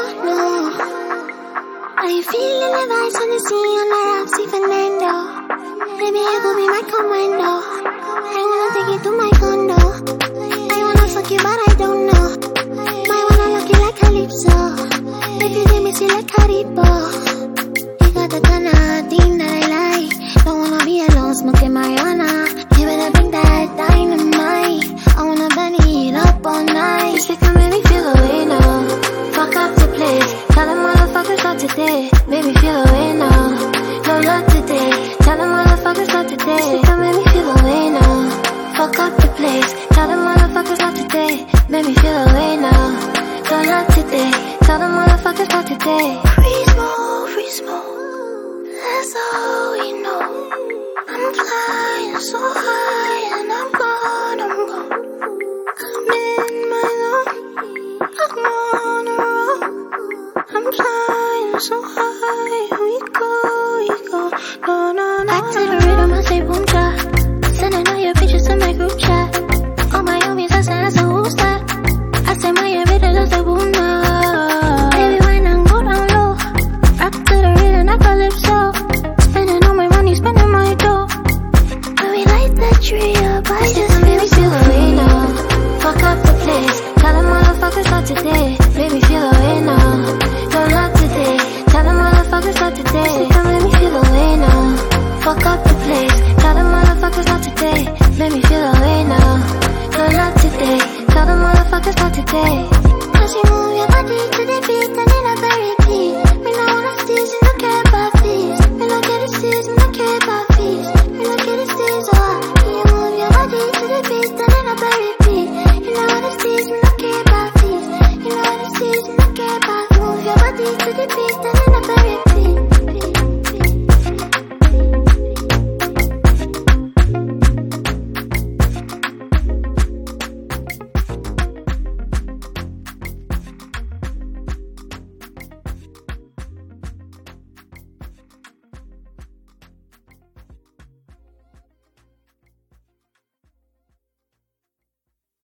no. Are you feeling the vibes when you see on the Rapsy Fernando? Baby, you could be my commando. I wanna take you to my condo. I wanna fuck you, but I don't know. Might wanna look you like Calypso. If you give me, see like Haribo. You got the kind of thing that I like. Don't wanna be alone, smoking marijuana. You better bring that dynamite. I wanna burn it up all night. You say come make me feel away now. Fuck up the place. Tell them motherfuckers not today. Make me feel away now. No love today. Tell them motherfuckers not today. You say come make me feel away now. Fuck up the place. Tell them motherfuckers not today. Make me feel away now. No love today. Tell them motherfuckers not today. Free smoke, free smoke. That's all we know. I'm flying so high and I'm gone, I'm gone. I'm in my zone, I'm on a roll. I'm flying so high, we go, no, no, no. Back to the rhythm, I say boom cha. Sending all your pictures to my group chat. All my homies, I say that's a who's that. I say my everyday, that's a boom now. Baby, when I go down low, rock to the rhythm, I Calypso. Spending all my money, spending my dough. And we light that tree up, I just make me feel away now. Fuck up the place, tell them motherfuckers not today.